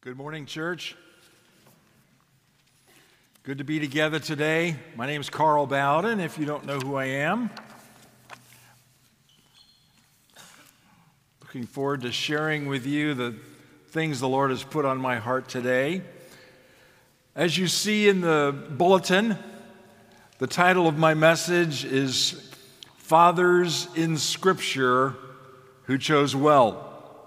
Good morning, church. Good to be together today. My name is Carl Bowden, if you don't know who I am. Looking forward to sharing with you the things the Lord has put on my heart today. As you see in the bulletin, the title of my message is Fathers in Scripture Who Chose Well.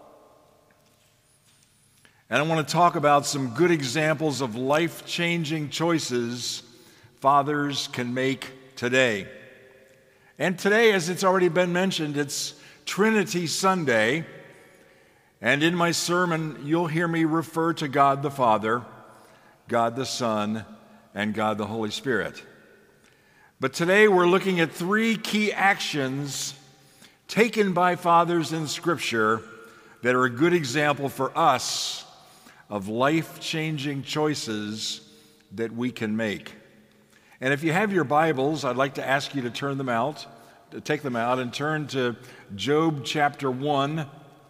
And I want to talk about some good examples of life-changing choices fathers can make today. And today, as it's already been mentioned, it's Trinity Sunday. And in my sermon, you'll hear me refer to God the Father, God the Son, and God the Holy Spirit. But today we're looking at three key actions taken by fathers in Scripture that are a good example for us of life-changing choices that we can make. And if you have your Bibles, I'd like to ask you to take them out and turn to Job chapter 1.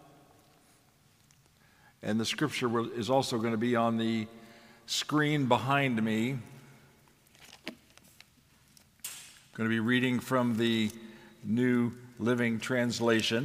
And the scripture is also going to be on the screen behind me. I'm going to be reading from the New Living Translation.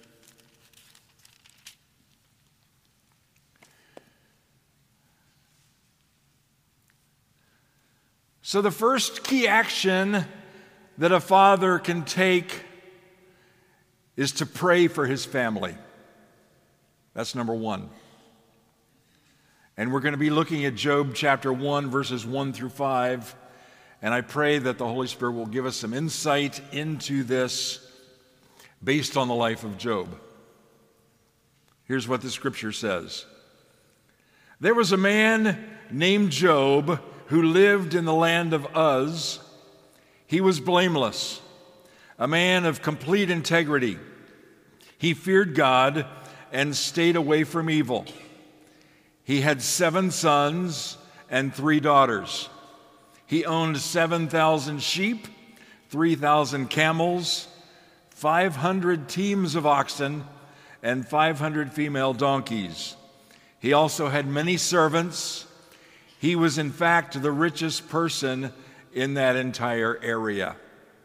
So the first key action that a father can take is to pray for his family. That's number one. And we're going to be looking at Job chapter 1, verses 1 through 5. And I pray that the Holy Spirit will give us some insight into this based on the life of Job. Here's what the scripture says. There was a man named Job who lived in the land of Uz. He was blameless, a man of complete integrity. He feared God and stayed away from evil. He had 7 sons and 3 daughters. He owned 7,000 sheep, 3,000 camels, 500 teams of oxen, and 500 female donkeys. He also had many servants. He was, in fact, the richest person in that entire area.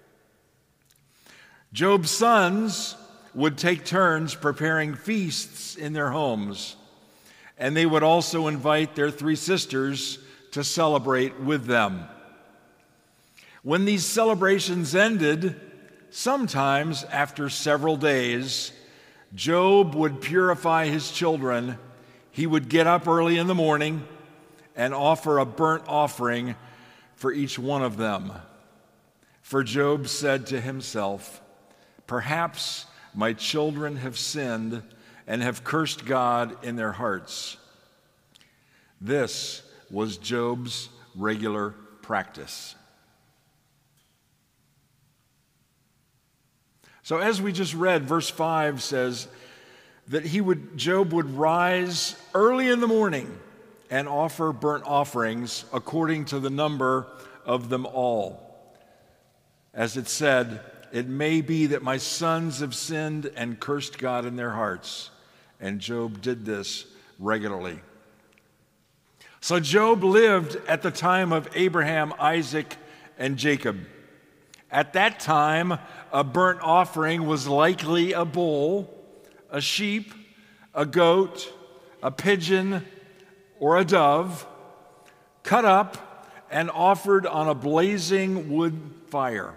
Job's sons would take turns preparing feasts in their homes, and they would also invite their 3 sisters to celebrate with them. When these celebrations ended, sometimes after several days, Job would purify his children. He would get up early in the morning and offer a burnt offering for each one of them. For Job said to himself, "Perhaps my children have sinned and have cursed God in their hearts." This was Job's regular practice. So as we just read, verse 5 says that Job would rise early in the morning and offer burnt offerings according to the number of them all. As it said, "It may be that my sons have sinned and cursed God in their hearts." And Job did this regularly. So Job lived at the time of Abraham, Isaac, and Jacob. At that time, a burnt offering was likely a bull, a sheep, a goat, a pigeon, or a dove, cut up and offered on a blazing wood fire.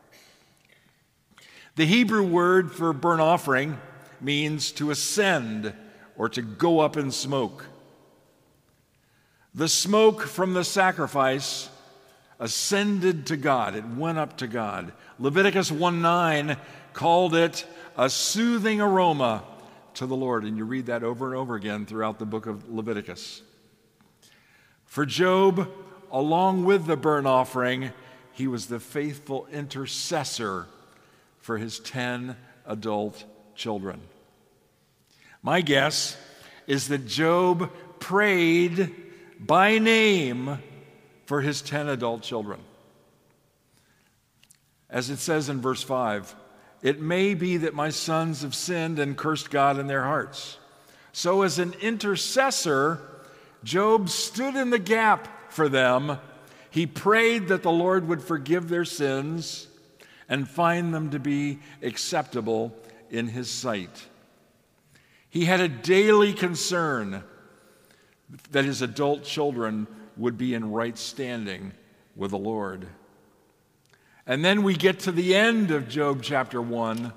The Hebrew word for burnt offering means to ascend or to go up in smoke. The smoke from the sacrifice ascended to God. It went up to God. Leviticus 1:9 called it a soothing aroma to the Lord. And you read that over and over again throughout the book of Leviticus. For Job, along with the burnt offering, he was the faithful intercessor for his 10 adult children. My guess is that Job prayed by name for his 10 adult children. As it says in verse 5, "It may be that my sons have sinned and cursed God in their hearts." So as an intercessor, Job stood in the gap for them. He prayed that the Lord would forgive their sins and find them to be acceptable in his sight. He had a daily concern that his adult children would be in right standing with the Lord. And then we get to the end of Job chapter 1,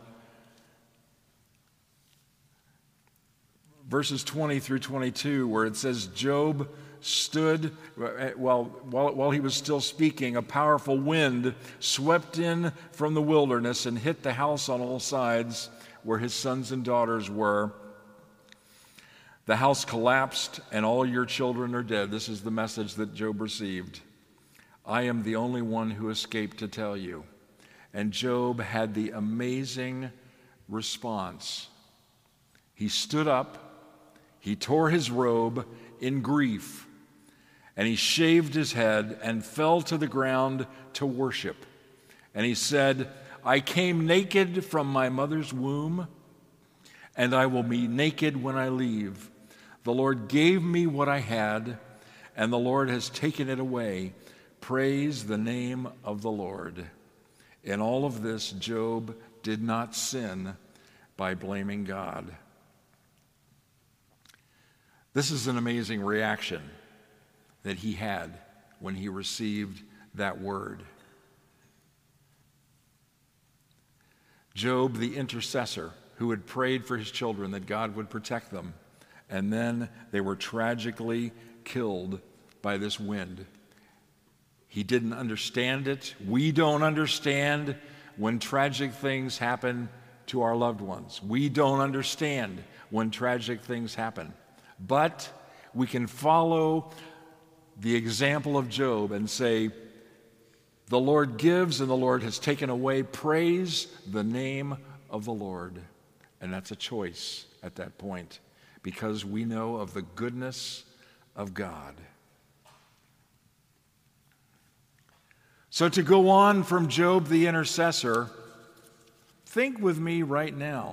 verses 20 through 22, where it says, Job stood, while he was still speaking, a powerful wind swept in from the wilderness and hit the house on all sides where his sons and daughters were. The house collapsed and all your children are dead. This is the message that Job received. I am the only one who escaped to tell you. And Job had the amazing response. He stood up, he tore his robe in grief, and he shaved his head and fell to the ground to worship. And he said, I came naked from my mother's womb, and I will be naked when I leave. The Lord gave me what I had, and the Lord has taken it away. Praise the name of the Lord. In all of this, Job did not sin by blaming God. This is an amazing reaction that he had when he received that word. Job, the intercessor, who had prayed for his children that God would protect them, and then they were tragically killed by this wind. He didn't understand it. We don't understand when tragic things happen to our loved ones. We don't understand when tragic things happen. But we can follow the example of Job and say, the Lord gives and the Lord has taken away. Praise the name of the Lord. And that's a choice at that point, because we know of the goodness of God. So to go on from Job the intercessor, think with me right now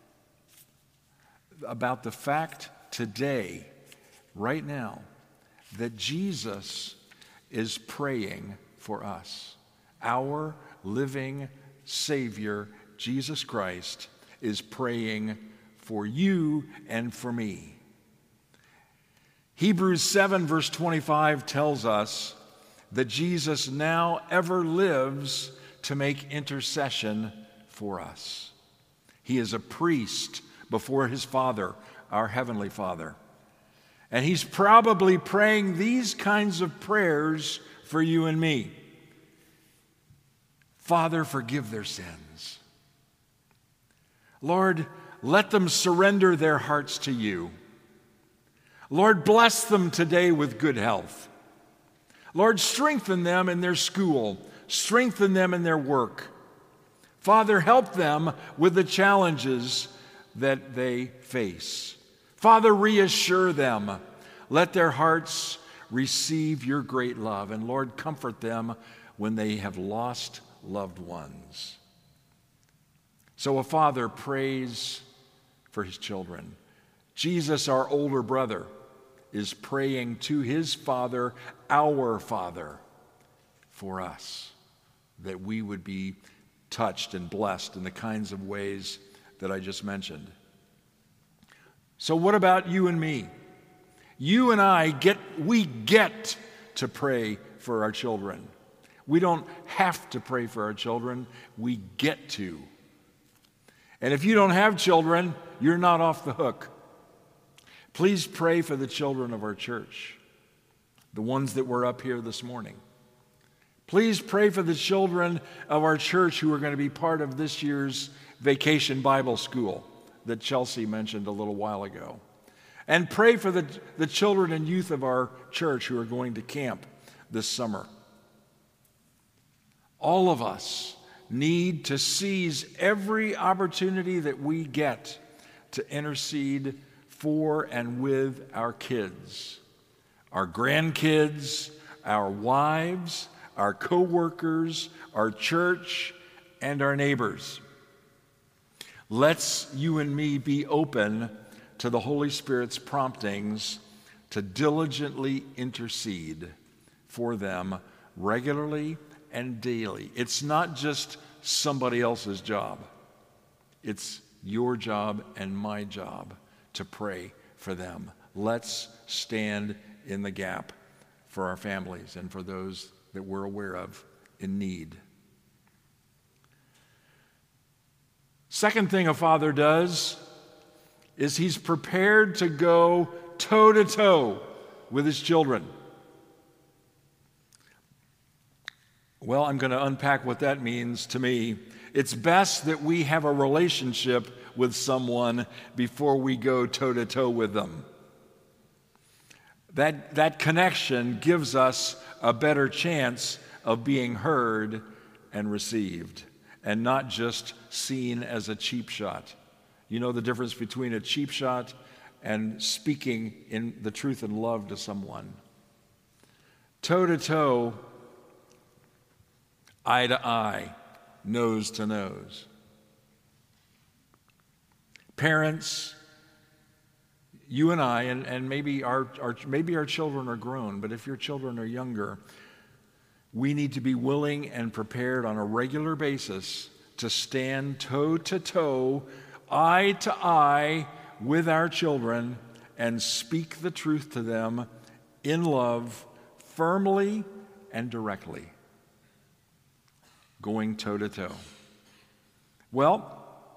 about the fact today, right now, that Jesus is praying for us. Our living Savior, Jesus Christ, is praying for you and for me. Hebrews 7 verse 25 tells us that Jesus now ever lives to make intercession for us. He is a priest before his Father, our Heavenly Father. And he's probably praying these kinds of prayers for you and me. Father, forgive their sins. Lord, let them surrender their hearts to you. Lord, bless them today with good health. Lord, strengthen them in their school. Strengthen them in their work. Father, help them with the challenges that they face. Father, reassure them. Let their hearts receive your great love. And Lord, comfort them when they have lost loved ones. So a father prays for his children. Jesus, our older brother, is praying to his Father, our Father, for us, that we would be touched and blessed in the kinds of ways that I just mentioned. So what about you and me? You and I get to pray for our children. We don't have to pray for our children, we get to. And if you don't have children, you're not off the hook. Please pray for the children of our church, the ones that were up here this morning. Please pray for the children of our church who are going to be part of this year's Vacation Bible School that Chelsea mentioned a little while ago. And pray for the children and youth of our church who are going to camp this summer. All of us need to seize every opportunity that we get to intercede for and with our kids, our grandkids, our wives, our co-workers, our church, and our neighbors. Let's, you and me, be open to the Holy Spirit's promptings to diligently intercede for them regularly and daily. It's not just somebody else's job. It's your job and my job to pray for them. Let's stand in the gap for our families and for those that we're aware of in need. Second thing a father does is he's prepared to go toe-to-toe with his children. Well, I'm going to unpack what that means to me. It's best that we have a relationship with someone before we go toe-to-toe with them. That connection gives us a better chance of being heard and received, and not just seen as a cheap shot. You know the difference between a cheap shot and speaking in the truth and love to someone. Toe-to-toe, eye to eye, nose to nose. Parents, you and I, and maybe our children are grown, but if your children are younger, we need to be willing and prepared on a regular basis to stand toe-to-toe, eye to eye with our children and speak the truth to them in love, firmly and directly. Going toe-to-toe. Well,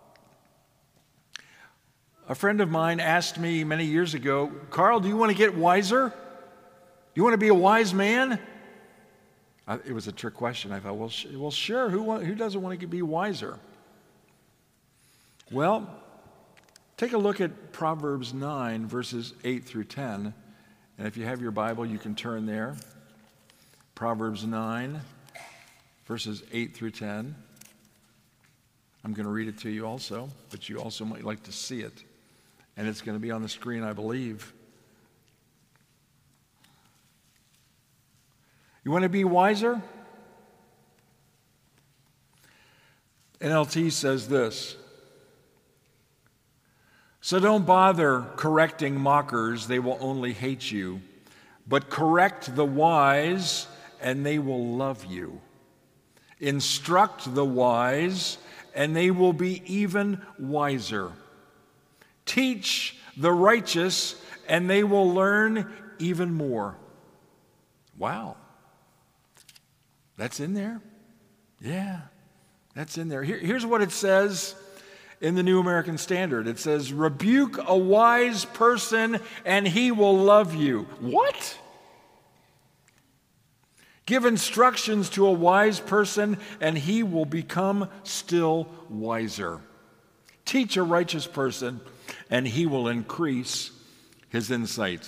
a friend of mine asked me many years ago, Carl, do you want to get wiser? Do you want to be a wise man? It was a trick question. I thought, well, sure. Who doesn't want to be wiser? Well, take a look at Proverbs 9, verses 8 through 10. And if you have your Bible, you can turn there. Proverbs 9, verses 8 through 10. I'm going to read it to you also, but you also might like to see it. And it's going to be on the screen, I believe. You want to be wiser? NLT says this: so don't bother correcting mockers, they will only hate you. But correct the wise, and they will love you. Instruct the wise, and they will be even wiser. Teach the righteous, and they will learn even more. Wow. That's in there? Yeah, that's in there. Here's what it says in the New American Standard. It says, rebuke a wise person and he will love you. What? Give instructions to a wise person and he will become still wiser. Teach a righteous person and he will increase his insight.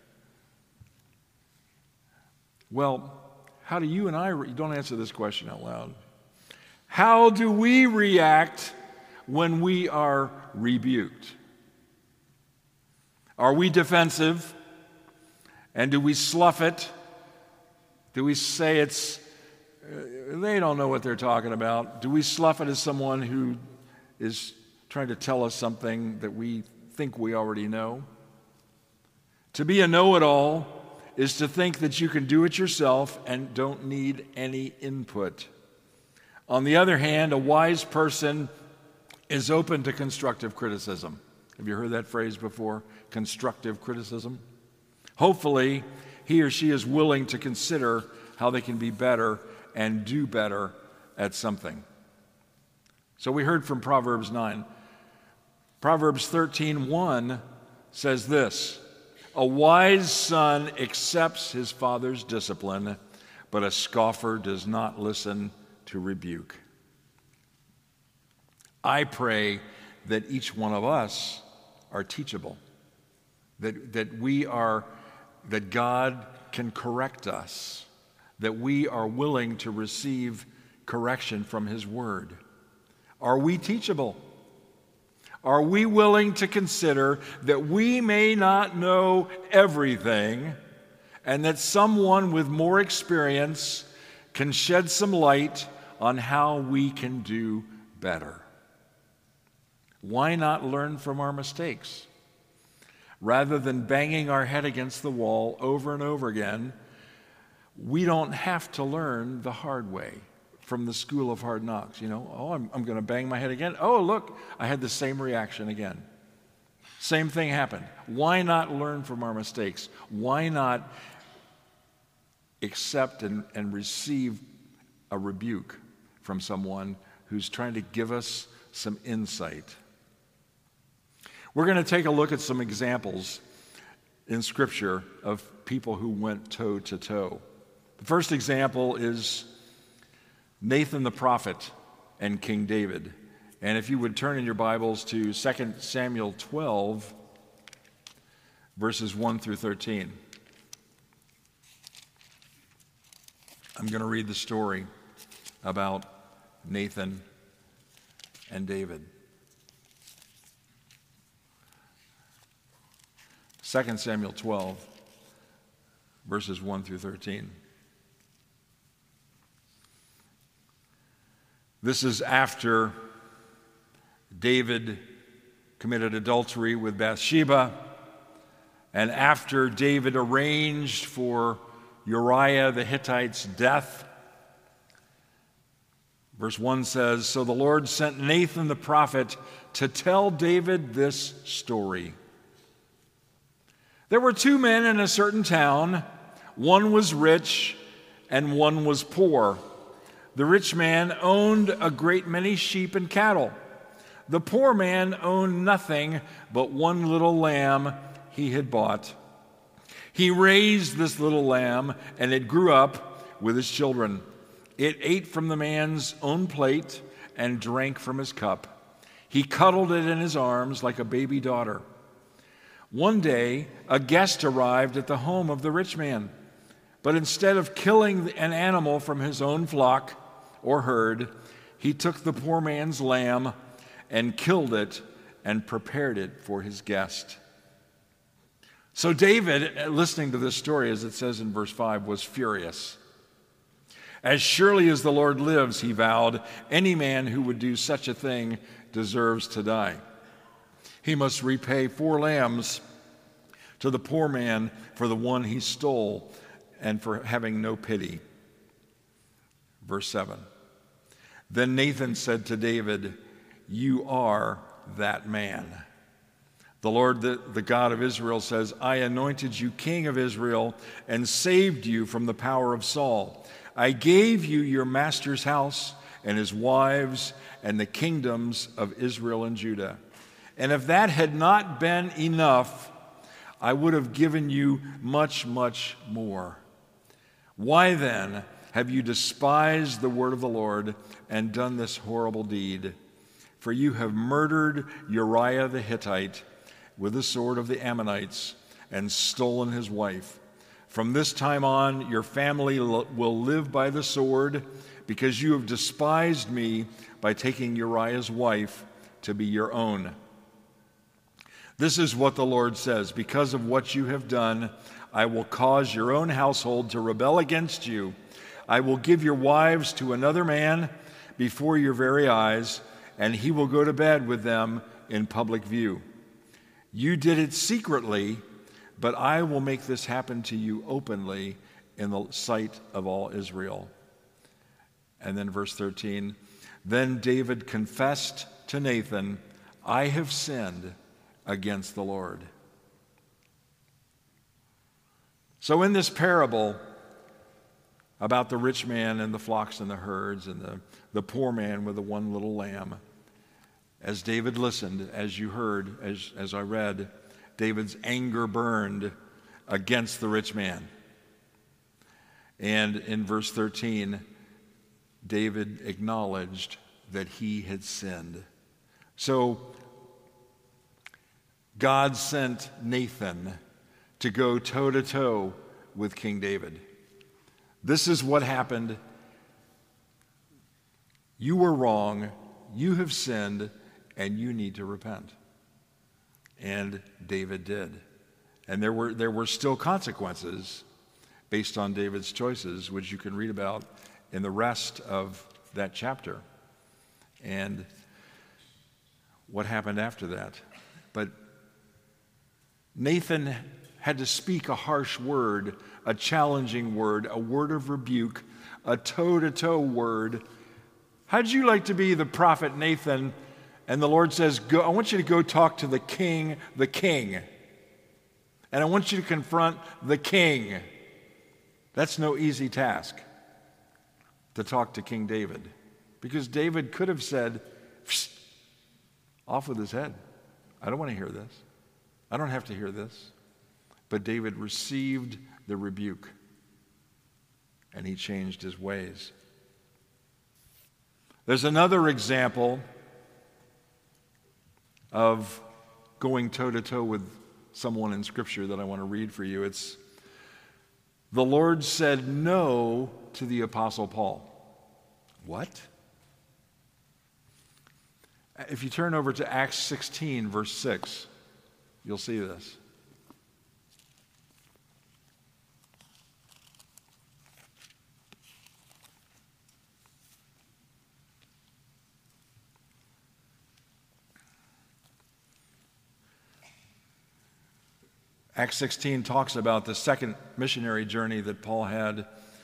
Well, how do you and I, don't answer this question out loud. How do we react when we are rebuked? Are we defensive? And do we slough it? Do we say they don't know what they're talking about? Do we slough it as someone who is trying to tell us something that we think we already know? To be a know-it-all is to think that you can do it yourself and don't need any input. On the other hand, a wise person is open to constructive criticism. Have you heard that phrase before? Constructive criticism? Hopefully, he or she is willing to consider how they can be better and do better at something. So we heard from Proverbs 9. Proverbs 13:1 says this: a wise son accepts his father's discipline, but a scoffer does not listen to rebuke. I pray that each one of us are teachable, that God can correct us, that we are willing to receive correction from his word. Are we teachable? Are we willing to consider that we may not know everything and that someone with more experience can shed some light on how we can do better? Why not learn from our mistakes? Rather than banging our head against the wall over and over again, we don't have to learn the hard way from the school of hard knocks. I'm going to bang my head again. Oh, look, I had the same reaction again. Same thing happened. Why not learn from our mistakes? Why not accept and receive a rebuke from someone who's trying to give us some insight? We're going to take a look at some examples in Scripture of people who went toe to toe. The first example is Nathan the prophet and King David. And if you would turn in your Bibles to 2 Samuel 12, verses 1 through 13. I'm going to read the story about Nathan and David. 2 Samuel 12, verses 1 through 13. This is after David committed adultery with Bathsheba, and after David arranged for Uriah the Hittite's death. Verse 1 says, "So the Lord sent Nathan the prophet to tell David this story. There were two men in a certain town. One was rich and one was poor. The rich man owned a great many sheep and cattle. The poor man owned nothing but one little lamb he had bought. He raised this little lamb, and it grew up with his children. It ate from the man's own plate and drank from his cup. He cuddled it in his arms like a baby daughter. One day, a guest arrived at the home of the rich man, but instead of killing an animal from his own flock or herd, he took the poor man's lamb and killed it and prepared it for his guest." So David, listening to this story, as it says in verse 5, was furious. "As surely as the Lord lives," he vowed, "any man who would do such a thing deserves to die. He must repay 4 lambs to the poor man for the one he stole and for having no pity." Verse 7. Then Nathan said to David, "You are that man. The Lord, the God of Israel, says, I anointed you king of Israel and saved you from the power of Saul. I gave you your master's house and his wives and the kingdoms of Israel and Judah. And if that had not been enough, I would have given you much, much more. Why then have you despised the word of the Lord and done this horrible deed? For you have murdered Uriah the Hittite with the sword of the Ammonites and stolen his wife. From this time on, your family will live by the sword, because you have despised me by taking Uriah's wife to be your own. This is what the Lord says: because of what you have done, I will cause your own household to rebel against you. I will give your wives to another man before your very eyes, and he will go to bed with them in public view. You did it secretly, but I will make this happen to you openly in the sight of all Israel." And then verse 13, then David confessed to Nathan, I have sinned against the Lord. So in this parable about the rich man and the flocks and the herds and the poor man with the one little lamb, as David listened, as you heard, as I read, David's anger burned against the rich man. And in verse 13, David acknowledged that he had sinned. So God sent Nathan to go toe-to-toe with King David. This is what happened. You were wrong, you have sinned, and you need to repent. And David did. And there were still consequences based on David's choices, which you can read about in the rest of that chapter and what happened after that. But Nathan had to speak a harsh word, a challenging word, a word of rebuke, a toe-to-toe word. How'd you like to be the prophet Nathan? And the Lord says, "Go, I want you to go talk to the king. And I want you to confront the king." That's no easy task, to talk to King David. Because David could have said, off with his head. I don't want to hear this. I don't have to hear this. But David received the rebuke, and he changed his ways. There's another example of going toe-to-toe with someone in Scripture that I want to read for you. It's the Lord said no to the Apostle Paul. What? If you turn over to Acts 16, verse 6, you'll see this. Acts 16 talks about the second missionary journey that Paul had.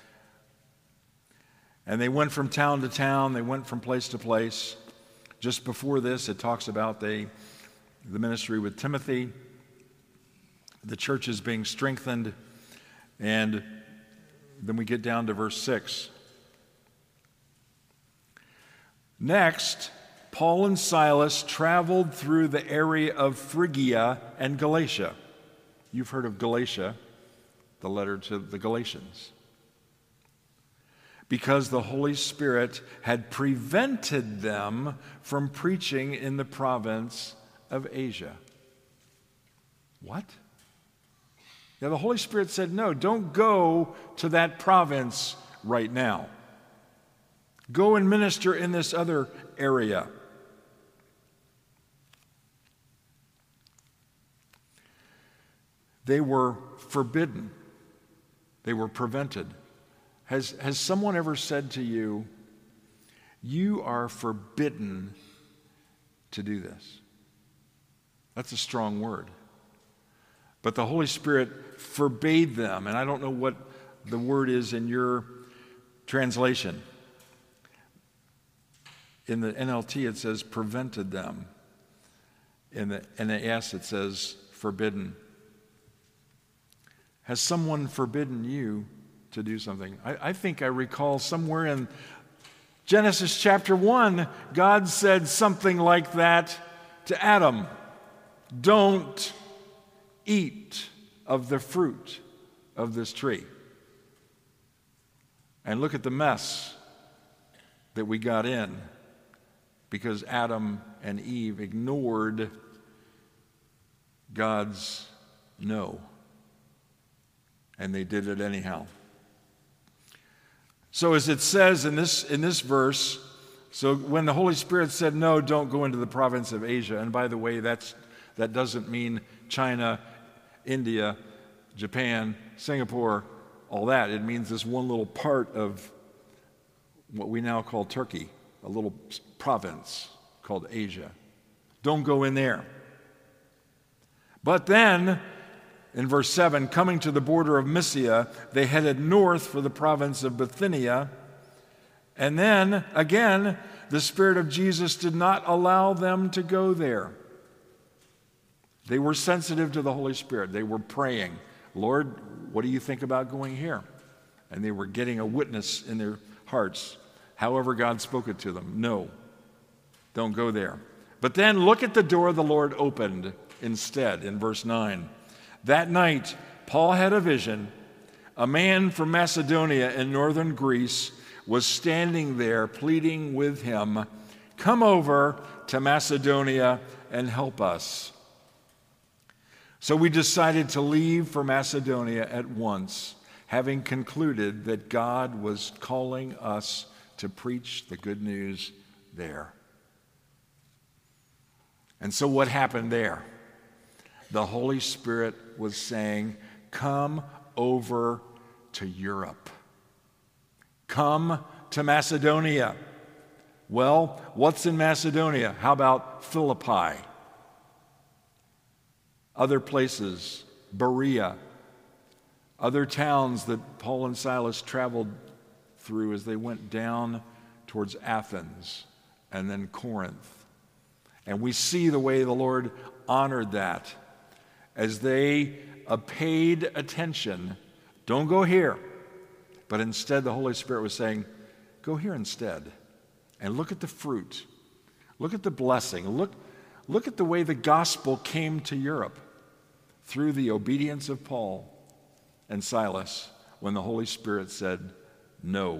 And they went from town to town, they went from place to place. Just before this, it talks about the ministry with Timothy, the church is being strengthened, and then we get down to verse 6. Next, Paul and Silas traveled through the area of Phrygia and Galatia. You've heard of Galatia, the letter to the Galatians. Because the Holy Spirit had prevented them from preaching in the province of Asia. What? Yeah, the Holy Spirit said, no, don't go to that province right now. Go and minister in this other area. They were forbidden. They were prevented. Has someone ever said to you, you are forbidden to do this? That's a strong word. But the Holy Spirit forbade them, and I don't know what the word is in your translation. In the NLT it says prevented them. In the NAS it says forbidden. Has someone forbidden you to do something? I think I recall somewhere in Genesis chapter 1, God said something like that to Adam. Don't eat of the fruit of this tree. And look at the mess that we got in because Adam and Eve ignored God's no. And they did it anyhow. So as it says in this verse, so when the Holy Spirit said, no, don't go into the province of Asia, and by the way, that doesn't mean China, India, Japan, Singapore, all that. It means this one little part of what we now call Turkey, a little province called Asia. Don't go in there. But then, in verse 7, coming to the border of Mysia, they headed north for the province of Bithynia. And then, again, the Spirit of Jesus did not allow them to go there. They were sensitive to the Holy Spirit. They were praying, Lord, what do you think about going here? And they were getting a witness in their hearts. However God spoke it to them. No, don't go there. But then look at the door the Lord opened instead in verse 9. That night, Paul had a vision. A man from Macedonia in northern Greece was standing there pleading with him, come over to Macedonia and help us. So we decided to leave for Macedonia at once, having concluded that God was calling us to preach the good news there. And so what happened there? The Holy Spirit was saying, come over to Europe. Come to Macedonia. Well, what's in Macedonia? How about Philippi? other places, Berea, other towns that Paul and Silas traveled through as they went down towards Athens and then Corinth. And we see the way the Lord honored that as they paid attention. Don't go here. But instead, the Holy Spirit was saying, go here instead. And look at the fruit. Look at the blessing. Look at the way the gospel came to Europe through the obedience of Paul and Silas when the Holy Spirit said no.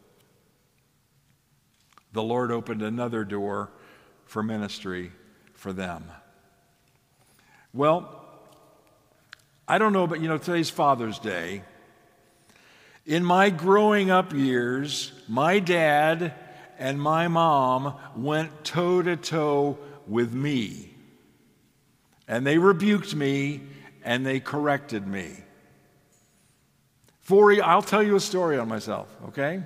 The Lord opened another door for ministry for them. Well, I don't know, but today's Father's Day. In my growing up years, my dad and my mom went toe-to-toe with me. And they rebuked me and they corrected me. I'll tell you a story on myself, okay?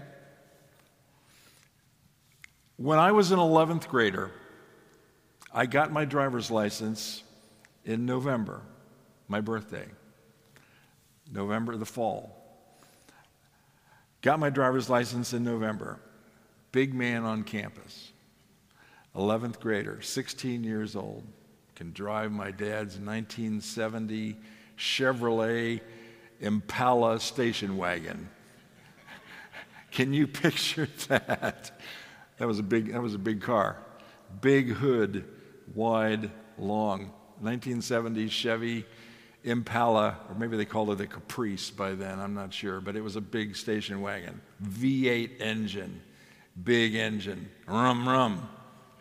When I was an 11th grader, I got my driver's license in November, my birthday. November, the fall. Got my driver's license in November. Big man on campus. 11th grader, 16 years old. Can drive my dad's 1970 Chevrolet Impala station wagon. Can you picture that? That was a big car. Big hood, wide, long. 1970 Chevy Impala, or maybe they called it a Caprice by then, I'm not sure, but it was a big station wagon. V8 engine, big engine, rum.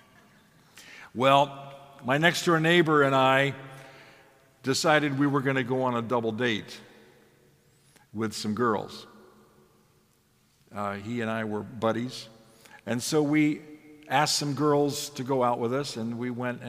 Well, my next door neighbor and I decided we were going to go on a double date with some girls. He and I were buddies. And so we asked some girls to go out with us, and we went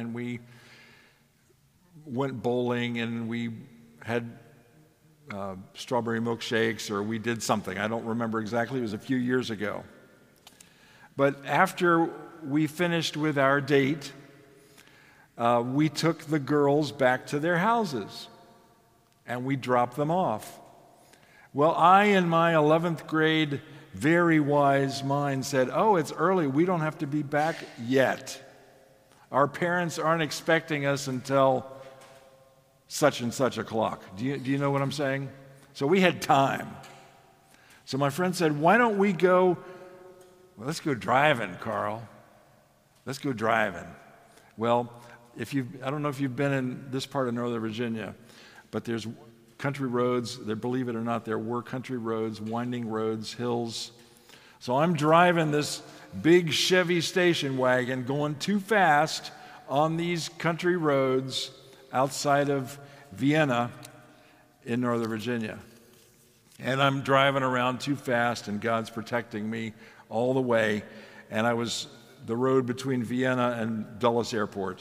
bowling, and we had strawberry milkshakes, or we did something. I don't remember exactly. It was a few years ago. But after we finished with our date, we took the girls back to their houses, and we dropped them off. Well, I, in my 11th grade, very wise mind, said, oh, it's early. We don't have to be back yet. Our parents aren't expecting us until such and such o'clock. Do you know what I'm saying? So we had time. So my friend said, why don't we go, well, let's go driving, Carl. Let's go driving. Well, I don't know if you've been in this part of Northern Virginia, but there's country roads. Believe it or not, there were country roads, winding roads, hills. So I'm driving this big Chevy station wagon going too fast on these country roads outside of Vienna in Northern Virginia. And I'm driving around too fast, and God's protecting me all the way. And I was the road between Vienna and Dulles Airport.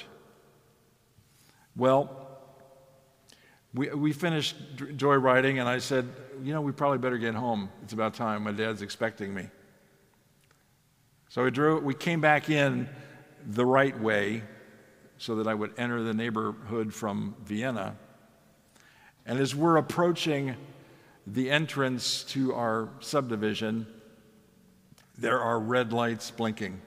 Well, we finished joyriding, and I said, we probably better get home. It's about time. My dad's expecting me. So we came back in the right way so that I would enter the neighborhood from Vienna. And as we're approaching the entrance to our subdivision, there are red lights blinking.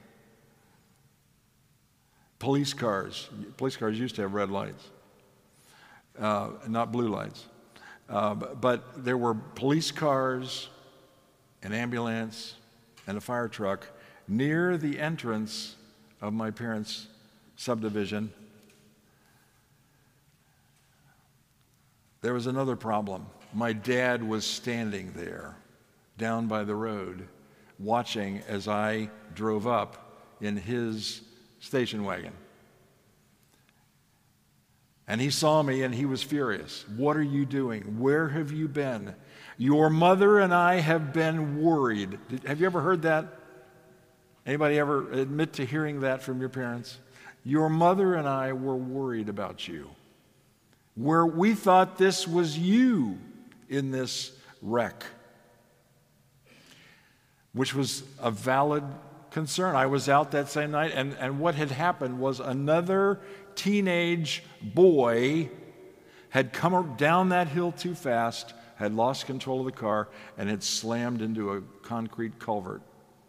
Police cars used to have red lights. Not blue lights. But there were police cars, an ambulance, and a fire truck near the entrance of my parents' subdivision. There was another problem. My dad was standing there, down by the road, watching as I drove up in his station wagon. And he saw me and he was furious. What are you doing? Where have you been? Your mother and I have been worried. Have you ever heard that? Anybody ever admit to hearing that from your parents? Your mother and I were worried about you. Where we thought this was you in this wreck, which was a valid concern. I was out that same night, and what had happened was another teenage boy had come down that hill too fast, had lost control of the car, and had slammed into a concrete culvert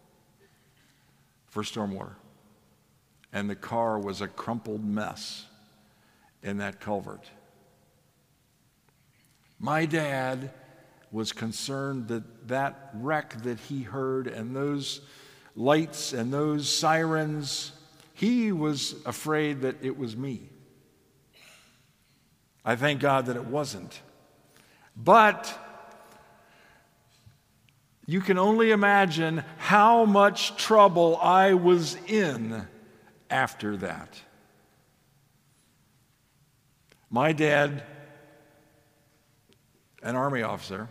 for stormwater. And the car was a crumpled mess in that culvert. My dad was concerned that that wreck that he heard and those lights and those sirens, he was afraid that it was me. I thank God that it wasn't. But you can only imagine how much trouble I was in after that. My dad, an Army officer,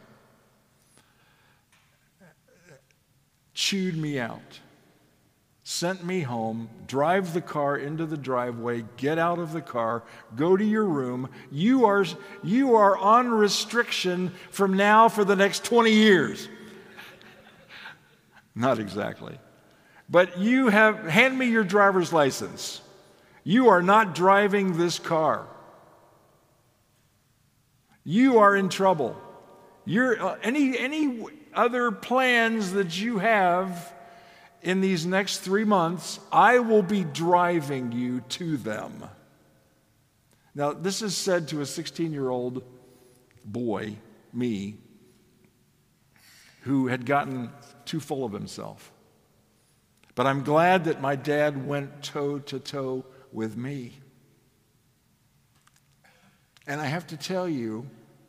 chewed me out, sent me home, drive the car into the driveway, get out of the car, go to your room. You are on restriction from now for the next 20 years. Not exactly. But hand me your driver's license. You are not driving this car. You are in trouble. Any other plans that you have in these next 3 months, I will be driving you to them. Now, this is said to a 16-year-old boy, me, who had gotten too full of himself. But I'm glad that my dad went toe to toe with me. And I have to tell you,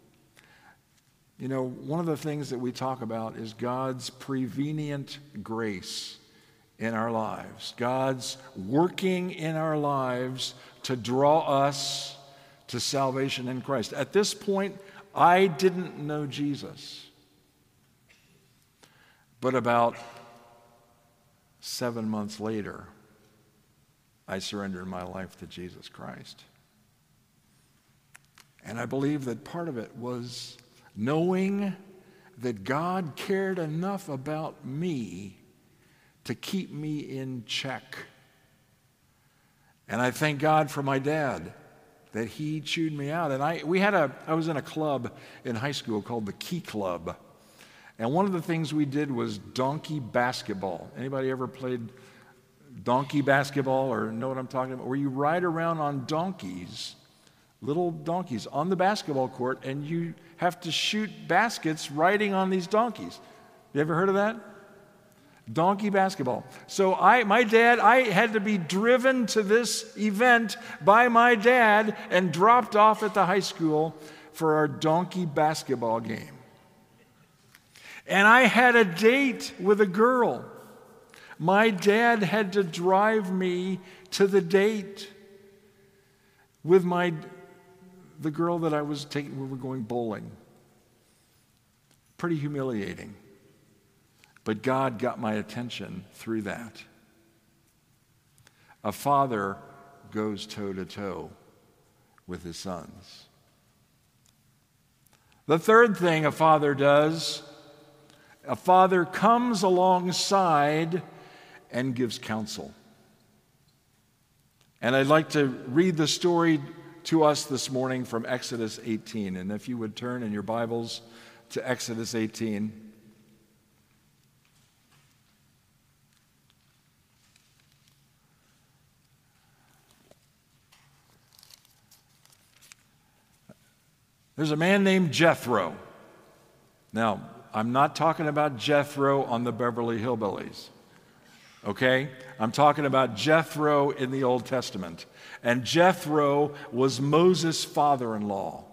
one of the things that we talk about is God's prevenient grace in our lives. God's working in our lives to draw us to salvation in Christ. At this point, I didn't know Jesus. But about 7 months later, I surrendered my life to Jesus Christ. And I believe that part of it was knowing that God cared enough about me to keep me in check. And I thank God for my dad, that he chewed me out. And I was in a club in high school called the Key Club. And one of the things we did was donkey basketball. Anybody ever played donkey basketball or know what I'm talking about? Where you ride around on donkeys, little donkeys, on the basketball court, and you have to shoot baskets riding on these donkeys. You ever heard of that? Donkey basketball. So I had to be driven to this event by my dad and dropped off at the high school for our donkey basketball game. And I had a date with a girl. My dad had to drive me to the date with the girl that I was taking. We were going bowling. Pretty humiliating. But God got my attention through that. A father goes toe to toe with his sons. The third thing a father does, a father comes alongside and gives counsel. And I'd like to read the story to us this morning from Exodus 18. And if you would turn in your Bibles to Exodus 18. There's a man named Jethro. Now, I'm not talking about Jethro on the Beverly Hillbillies, okay? I'm talking about Jethro in the Old Testament. And Jethro was Moses' father-in-law.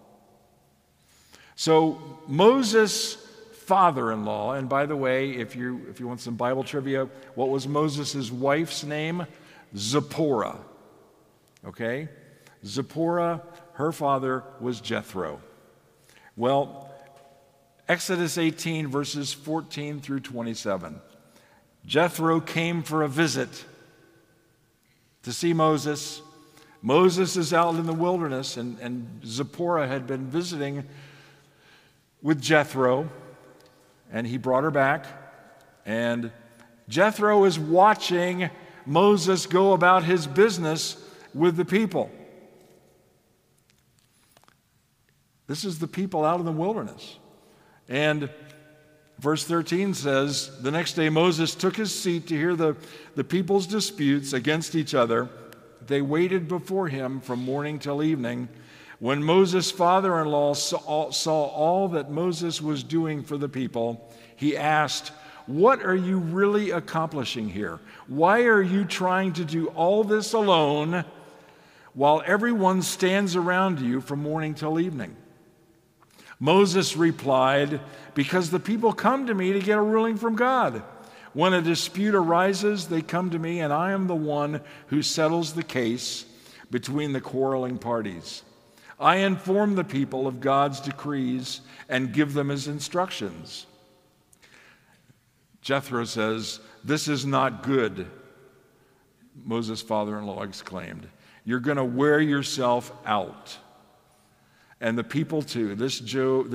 So Moses' father-in-law, and by the way, if you want some Bible trivia, what was Moses' wife's name? Zipporah, okay? Zipporah, her father was Jethro. Well, Exodus 18, verses 14 through 27. Jethro came for a visit to see Moses. Moses is out in the wilderness, and Zipporah had been visiting with Jethro, and he brought her back. And Jethro is watching Moses go about his business with the people. This is the people out in the wilderness. And verse 13 says, the next day Moses took his seat to hear the people's disputes against each other. They waited before him from morning till evening. When Moses' father-in-law saw all that Moses was doing for the people, he asked, "What are you really accomplishing here? Why are you trying to do all this alone while everyone stands around you from morning till evening?" Moses replied, "Because the people come to me to get a ruling from God. When a dispute arises, they come to me, and I am the one who settles the case between the quarreling parties. I inform the people of God's decrees and give them his instructions." Jethro says, "This is not good," Moses' father-in-law exclaimed. "You're going to wear yourself out. And the people too. This job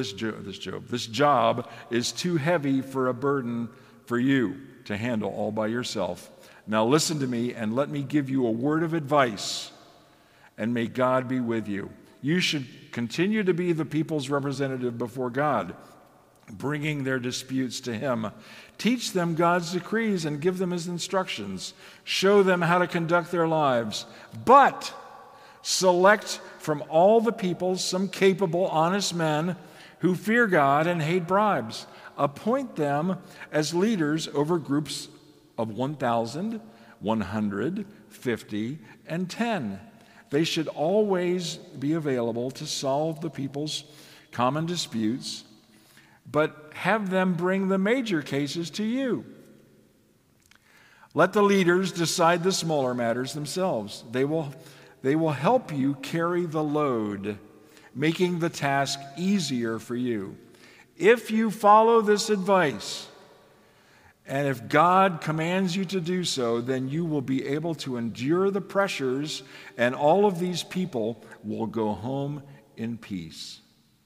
is too heavy for a burden for you to handle all by yourself. Now listen to me and let me give you a word of advice, and may God be with you. You should continue to be the people's representative before God, bringing their disputes to him. Teach them God's decrees and give them his instructions. Show them how to conduct their lives. But select from all the people some capable, honest men who fear God and hate bribes. Appoint them as leaders over groups of 1,000, 100, 50, and 10. They should always be available to solve the people's common disputes, but have them bring the major cases to you. Let the leaders decide the smaller matters themselves. They will help you carry the load, making the task easier for you. If you follow this advice, and if God commands you to do so, then you will be able to endure the pressures, and all of these people will go home in peace."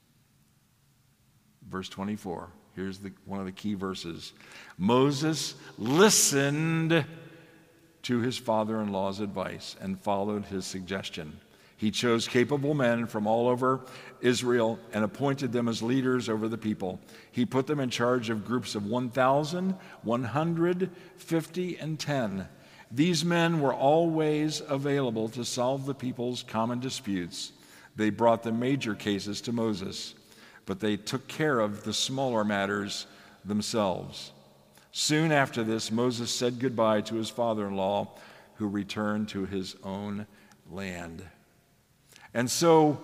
Verse 24, here's one of the key verses. Moses listened to his father-in-law's advice and followed his suggestion. He chose capable men from all over Israel and appointed them as leaders over the people. He put them in charge of groups of 1,000, 100, 50, and 10. These men were always available to solve the people's common disputes. They brought the major cases to Moses, but they took care of the smaller matters themselves. Soon after this, Moses said goodbye to his father-in-law, who returned to his own land. And so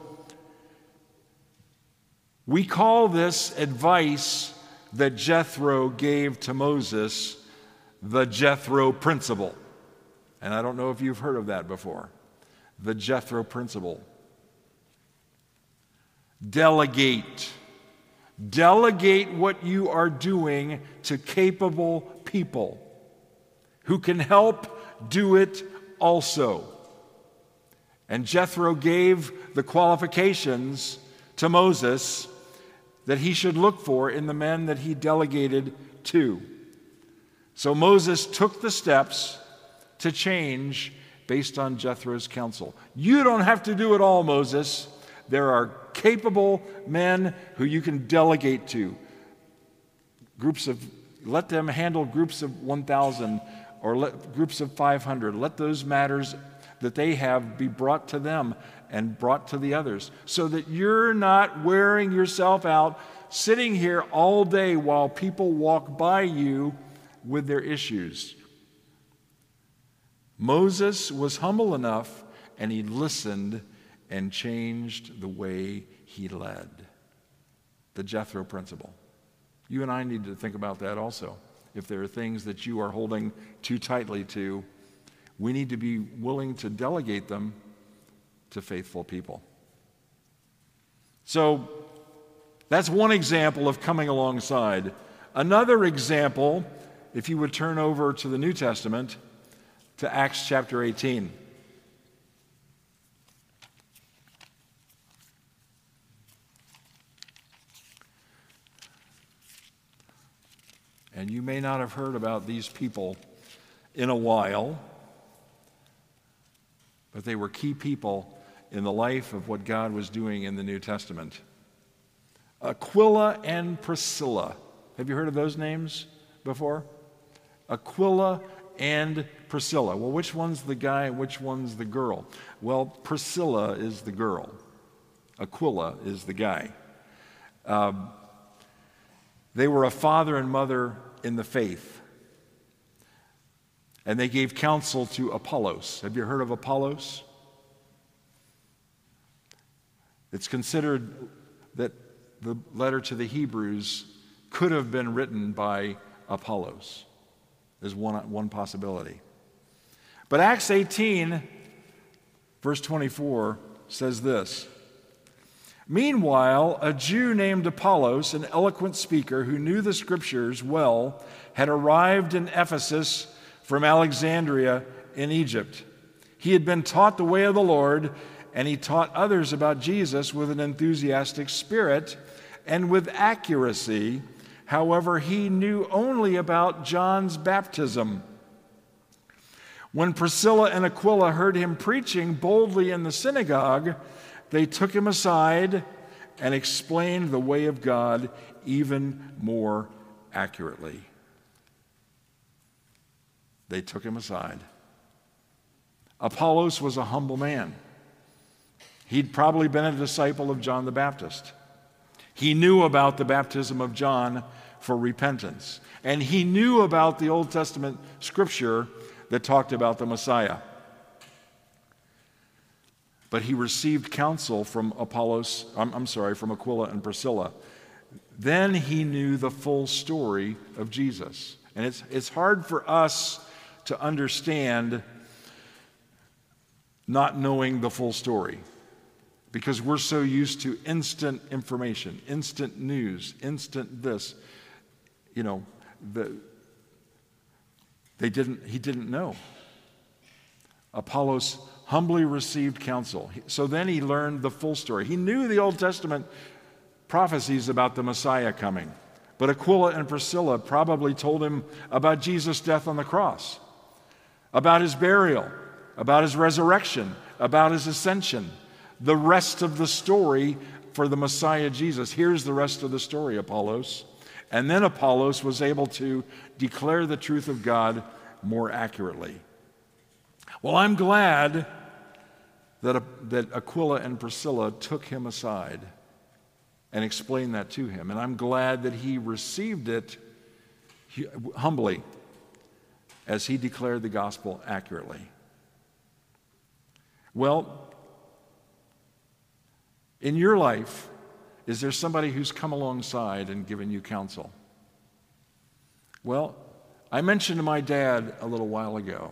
we call this advice that Jethro gave to Moses the Jethro principle. And I don't know if you've heard of that before. The Jethro principle. Delegate. Delegate what you are doing to capable people who can help do it also. And Jethro gave the qualifications to Moses that he should look for in the men that he delegated to. So Moses took the steps to change based on Jethro's counsel. You don't have to do it all, Moses. There are capable men who you can delegate to. Let them handle groups of 1,000 or groups of 500. Let those matters that they have be brought to them and brought to the others, so that you're not wearing yourself out sitting here all day while people walk by you with their issues. Moses was humble enough, and he listened and changed the way he led. The Jethro principle. You and I need to think about that also. If there are things that you are holding too tightly to, we need to be willing to delegate them to faithful people. So that's one example of coming alongside. Another example, if you would turn over to the New Testament, to Acts chapter 18. And you may not have heard about these people in a while, but they were key people in the life of what God was doing in the New Testament. Aquila and Priscilla. Have you heard of those names before? Aquila and Priscilla. Well, which one's the guy and which one's the girl? Well, Priscilla is the girl. Aquila is the guy. They were a father and mother in the faith. And they gave counsel to Apollos. Have you heard of Apollos? It's considered that the letter to the Hebrews could have been written by Apollos. There's one possibility. But Acts 18, verse 24, says this. Meanwhile, a Jew named Apollos, an eloquent speaker who knew the Scriptures well, had arrived in Ephesus from Alexandria in Egypt. He had been taught the way of the Lord, and he taught others about Jesus with an enthusiastic spirit and with accuracy. However, he knew only about John's baptism. When Priscilla and Aquila heard him preaching boldly in the synagogue, they took him aside and explained the way of God even more accurately. They took him aside. Apollos was a humble man. He'd probably been a disciple of John the Baptist. He knew about the baptism of John for repentance. And he knew about the Old Testament scripture that talked about the Messiah. But he received counsel from from Aquila and Priscilla. Then he knew the full story of Jesus. And it's hard for us to understand not knowing the full story, because we're so used to instant information, instant news, instant this. He didn't know. Apollos humbly received counsel. So then he learned the full story. He knew the Old Testament prophecies about the Messiah coming. But Aquila and Priscilla probably told him about Jesus' death on the cross, about his burial, about his resurrection, about his ascension. The rest of the story for the Messiah Jesus. Here's the rest of the story, Apollos. And then Apollos was able to declare the truth of God more accurately. Well, I'm glad that Aquila and Priscilla took him aside and explained that to him. And I'm glad that he received it humbly as he declared the gospel accurately. Well, in your life, is there somebody who's come alongside and given you counsel? Well, I mentioned my dad a little while ago.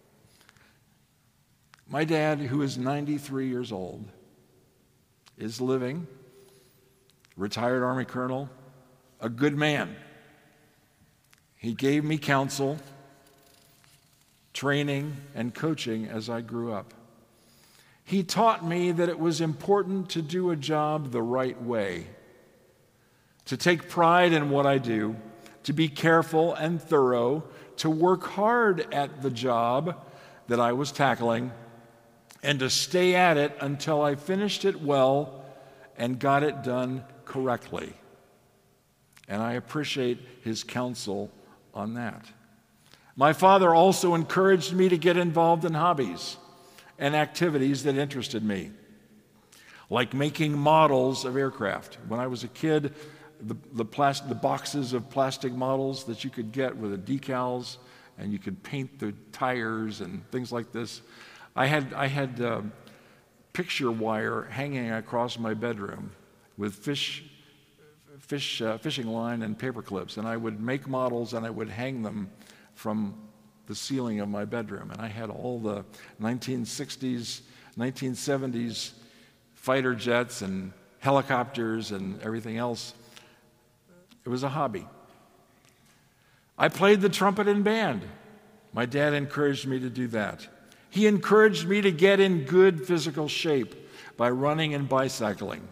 My dad, who is 93 years old, is living, retired Army colonel, a good man. He gave me counsel, training, and coaching as I grew up. He taught me that it was important to do a job the right way, to take pride in what I do, to be careful and thorough, to work hard at the job that I was tackling, and to stay at it until I finished it well and got it done correctly. And I appreciate his counsel on that. My father also encouraged me to get involved in hobbies and activities that interested me, like making models of aircraft. When I was a kid, the boxes of plastic models that you could get with the decals, and you could paint the tires and things like this. I had picture wire hanging across my bedroom with fishing line and paper clips, and I would make models and I would hang them from the ceiling of my bedroom. And I had all the 1960s, 1970s fighter jets and helicopters and everything else. It was a hobby. I played the trumpet in band. My dad encouraged me to do that. He encouraged me to get in good physical shape by running and bicycling,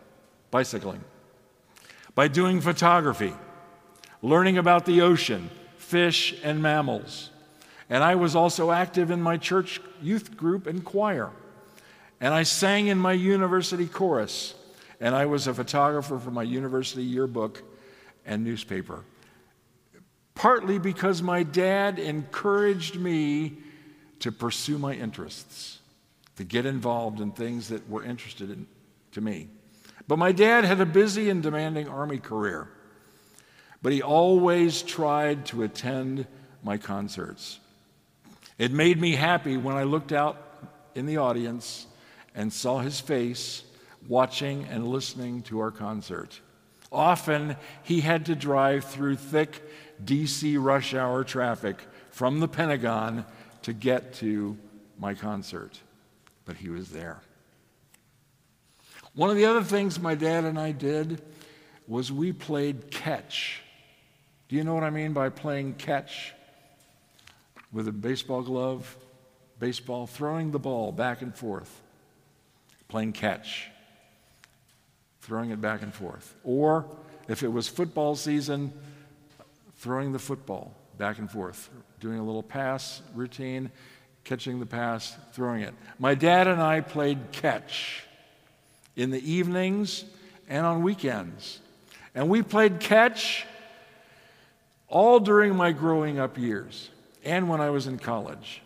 by doing photography, learning about the ocean, fish, and mammals. And I was also active in my church youth group and choir. And I sang in my university chorus. and I was a photographer for my university yearbook and newspaper. Partly because my dad encouraged me to pursue my interests, to get involved in things that were interested to me. But my dad had a busy and demanding Army career, but he always tried to attend my concerts. It made me happy when I looked out in the audience and saw his face watching and listening to our concert. Often, he had to drive through thick D.C. rush hour traffic from the Pentagon to get to my concert, but he was there. One of the other things my dad and I did was we played catch. Do you know what I mean by playing catch? With a baseball glove, baseball, throwing the ball back and forth, playing catch, throwing it back and forth. Or if it was football season, throwing the football back and forth, doing a little pass routine, catching the pass, throwing it. My dad and I played catch in the evenings and on weekends. And we played catch all during my growing up years and when I was in college.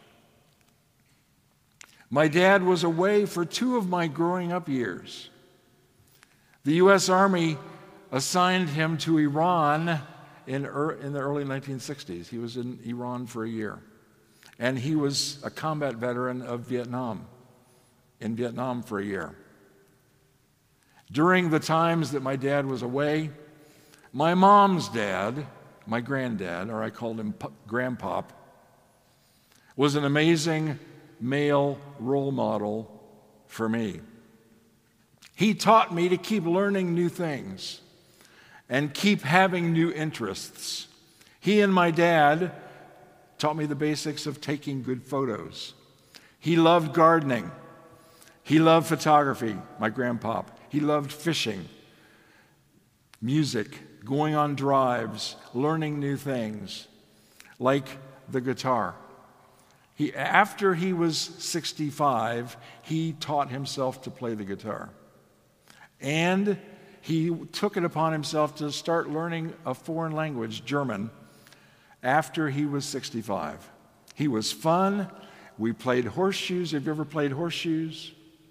My dad was away for 2 of my growing up years. The U.S. Army assigned him to Iran in the early 1960s. He was in Iran for a year. And he was a combat veteran of Vietnam, in Vietnam for a year. During the times that my dad was away, my mom's dad, my granddad, or I called him Grandpop, was an amazing male role model for me. He taught me to keep learning new things and keep having new interests. He and my dad taught me the basics of taking good photos. He loved gardening. He loved photography, my grandpop. He loved fishing, music, going on drives, learning new things, like the guitar. After he was 65, he taught himself to play the guitar. And he took it upon himself to start learning a foreign language, German, after he was 65. He was fun. We played horseshoes. Have you ever played horseshoes?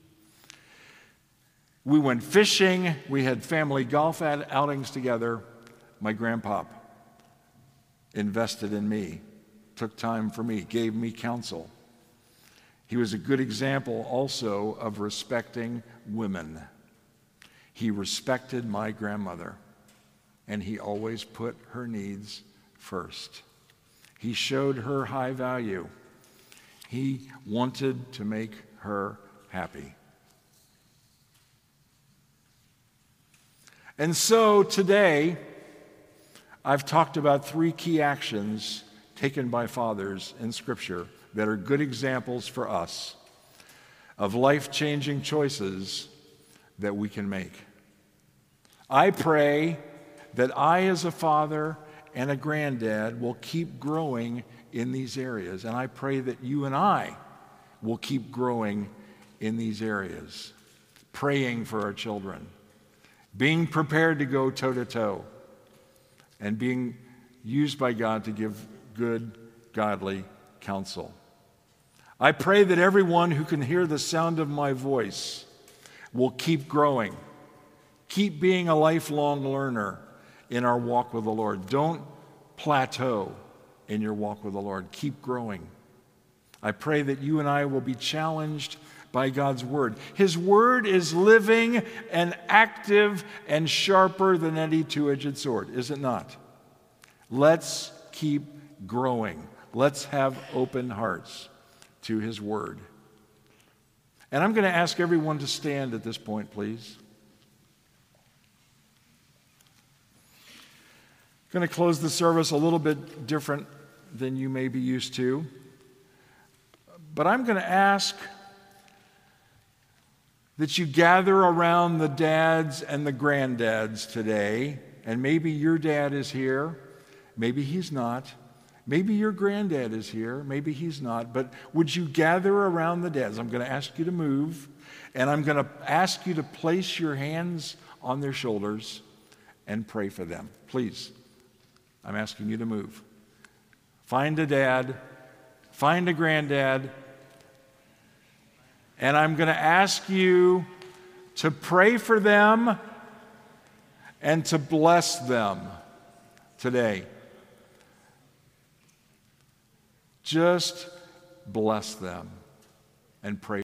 We went fishing. We had family golf outings together. My grandpop invested in me, took time for me, gave me counsel. He was a good example also of respecting women. He respected my grandmother, and he always put her needs first. He showed her high value. He wanted to make her happy. And so today, I've talked about 3 key actions taken by fathers in Scripture that are good examples for us of life-changing choices that we can make. I pray that I, as a father and a granddad, will keep growing in these areas. And I pray that you and I will keep growing in these areas, praying for our children, being prepared to go toe-to-toe, and being used by God to give good, godly counsel. I pray that everyone who can hear the sound of my voice will keep growing, keep being a lifelong learner in our walk with the Lord. Don't plateau in your walk with the Lord. Keep growing. I pray that you and I will be challenged by God's Word. His Word is living and active and sharper than any two-edged sword, is it not? Let's keep growing. Let's have open hearts to His Word. And I'm going to ask everyone to stand at this point, please. I'm going to close the service a little bit different than you may be used to. But I'm going to ask that you gather around the dads and the granddads today, and maybe your dad is here, maybe he's not, Maybe your granddad is here, maybe he's not, but would you gather around the dads? I'm going to ask you to move, and I'm going to ask you to place your hands on their shoulders and pray for them. Please, I'm asking you to move. Find a dad, find a granddad, and I'm going to ask you to pray for them and to bless them today. Just bless them and pray.